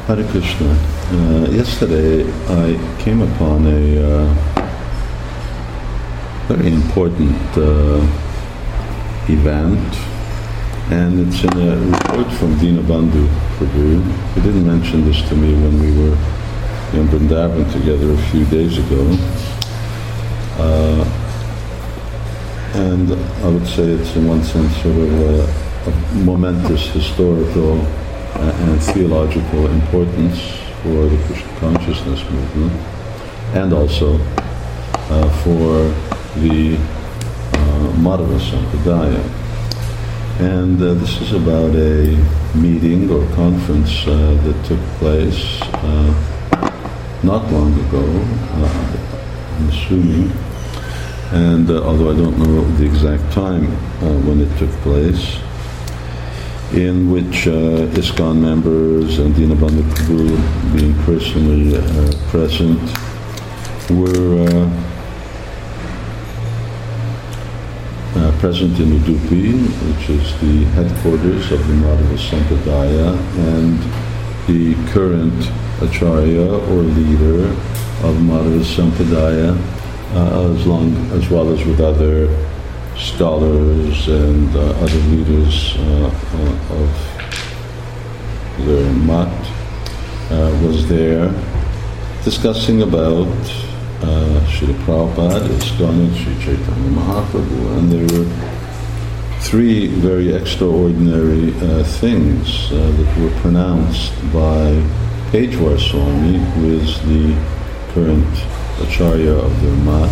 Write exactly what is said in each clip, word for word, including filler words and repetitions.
Hare Krishna. Uh, yesterday I came upon a uh, very important uh, event, and it's in a report from Dinabandhu Prabhu. He didn't mention this to me when we were in Vrindavan together a few days ago. Uh, and I would say it's in one sense sort of a, a momentous historical and theological importance for the Krishna consciousness movement, and also uh, for the uh, Madhava Sampradaya. And uh, this is about a meeting or conference uh, that took place uh, not long ago, uh, I'm assuming, and uh, although I don't know the exact time uh, when it took place, in which uh, ISKCON members and Dinabandhu Prabhu, being personally uh, present, were uh, uh, present in Udupi, which is the headquarters of the Madhava Sampradaya, and the current Acharya or leader of Madhava Sampradaya, uh, as, long, as well as with other scholars and uh, other leaders uh, uh, of their mat, uh, was there discussing about uh, Srila Prabhupada, ISKCON, and Sri Chaitanya Mahaprabhu. And there were three very extraordinary uh, things uh, that were pronounced by Pejwar Swami, who is the current Acharya of their mat.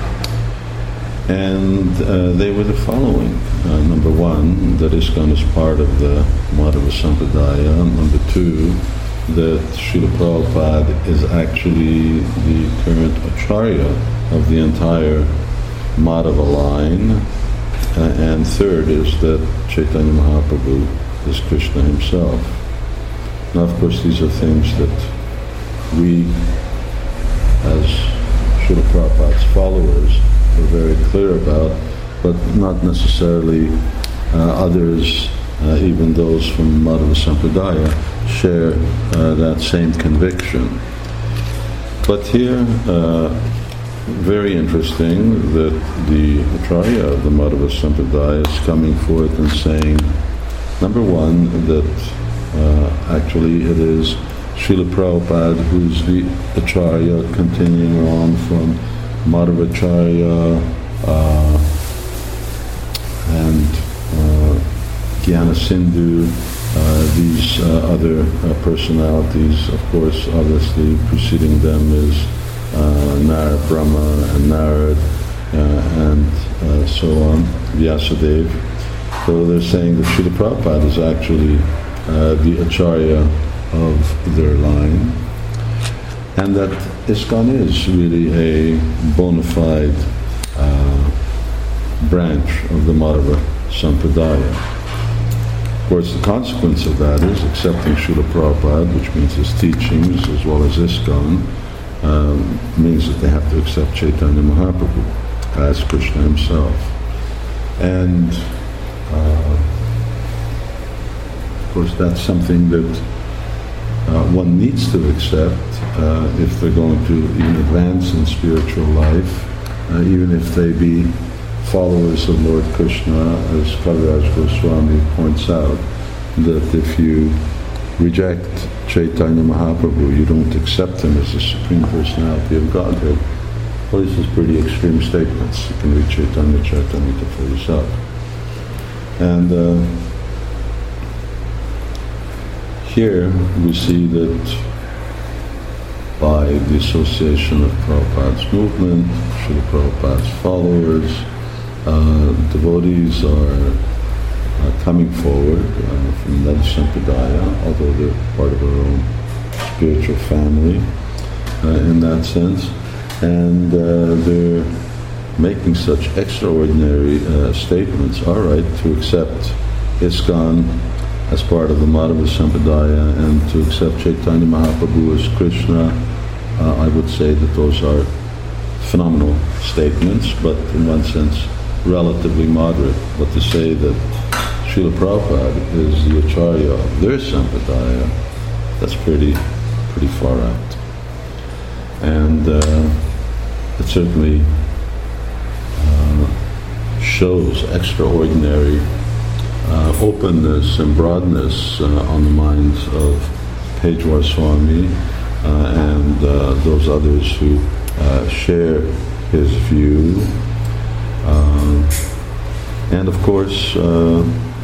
And uh, they were the following. Uh, number one, that ISKCON is part of the Madhava Sampradaya. Number two, that Srila Prabhupada is actually the current Acharya of the entire Madhava line. Uh, and third is that Chaitanya Mahaprabhu is Krishna himself. Now, of course, these are things that we, as Srila Prabhupada's followers, are very clear about, but not necessarily uh, others, uh, even those from Madhava Sampradaya, share uh, that same conviction. But here, uh, very interesting that the Acharya of the Madhava Sampradaya is coming forth and saying, number one, that uh, actually it is Srila Prabhupada who's the Acharya, continuing on from Madhavacharya uh, and uh, Jnana Sindhu, uh, these uh, other uh, personalities, of course, obviously preceding them is uh, Narad Brahma and Narad uh, and uh, so on, Vyasadeva. So they're saying that Srila Prabhupada is actually uh, the Acharya of their line, and that ISKCON is really a bona fide uh, branch of the Madhava Sampradaya. Of course, the consequence of that is accepting Srila Prabhupada, which means his teachings, as well as ISKCON, um, means that they have to accept Chaitanya Mahaprabhu as Krishna himself. And uh, of course, that's something that Uh, one needs to accept uh, if they're going to even advance in spiritual life, uh, even if they be followers of Lord Krishna, as Kaviraj Goswami points out, that if you reject Chaitanya Mahaprabhu, you don't accept him as the Supreme Personality of Godhead. Well, these are pretty extreme statements. You can read Chaitanya Charitamrita for yourself. And uh, here we see that by the association of Prabhupada's movement, Srila Prabhupada's followers, uh, devotees are uh, coming forward uh, from Madhava Sampradaya, although they're part of our own spiritual family uh, in that sense, and uh, they're making such extraordinary uh, statements. All right, to accept ISKCON as part of the Madhava Sampradaya and to accept Chaitanya Mahaprabhu as Krishna, uh, I would say that those are phenomenal statements, but in one sense relatively moderate. But to say that Srila Prabhupada is the Acharya of their Sampradaya that's pretty, pretty far out. And uh, it certainly uh, shows extraordinary uh, openness and broadness uh, on the minds of Pejwar Swami uh, and uh, those others who uh, share his view. Uh, and of course, uh,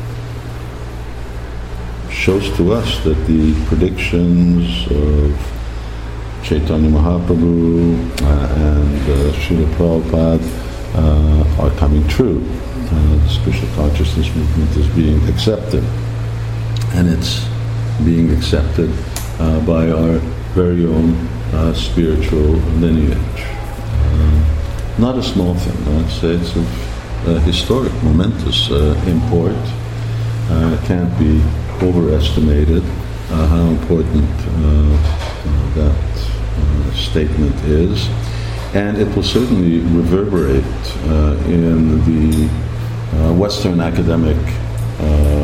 shows to us that the predictions of Chaitanya Mahaprabhu uh, and uh, Srila Prabhupada uh, are coming true. Uh, the spiritual consciousness movement is being accepted, and it's being accepted uh, by our very own uh, spiritual lineage. Uh, not a small thing, I'd say it's of uh, historic, momentous uh, import. Uh, it can't be overestimated uh, how important uh, uh, that uh, statement is, and it will certainly reverberate uh, in the uh, Western academic uh,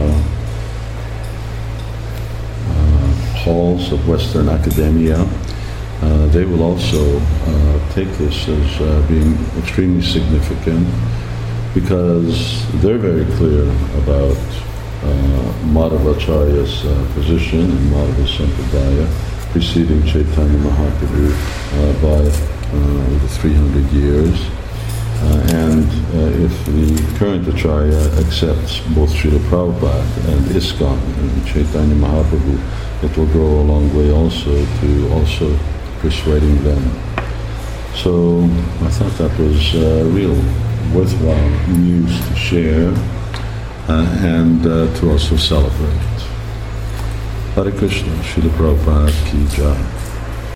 uh, halls of Western academia. Uh, they will also uh, take this as uh, being extremely significant, because they're very clear about Uh, Madhavacharya's uh, position in Madhava Sampradaya, preceding Chaitanya Mahaprabhu uh, by uh, over three hundred years. Uh, and uh, if the current Acharya accepts both Srila Prabhupada and ISKCON and Chaitanya Mahaprabhu, it will go a long way also to also persuading them. So I thought that was uh, real worthwhile news to share. Uh, and uh, to also celebrate. Hare Krishna, Srila Prabhupada ki jai.